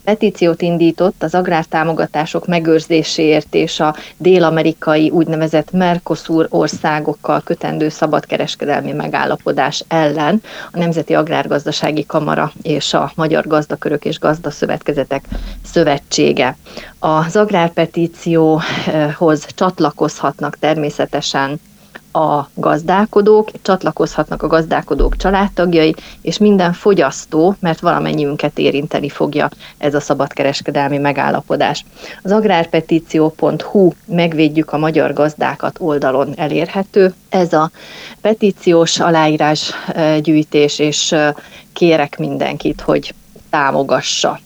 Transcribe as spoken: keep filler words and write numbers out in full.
Petíciót indított az agrártámogatások megőrzéséért és a dél-amerikai úgynevezett Mercosur országokkal kötendő szabadkereskedelmi megállapodás ellen a Nemzeti Agrárgazdasági Kamara és a Magyar Gazdakörök és Gazdaszövetkezetek Szövetsége. Az agrárpetícióhoz csatlakozhatnak természetesen a gazdálkodók, csatlakozhatnak a gazdálkodók családtagjai, és minden fogyasztó, mert valamennyiünket érinteni fogja ez a szabadkereskedelmi megállapodás. Az agrárpetíció pont hu megvédjük a magyar gazdákat oldalon elérhető. Ez a petíciós aláírásgyűjtés, és kérek mindenkit, hogy támogassa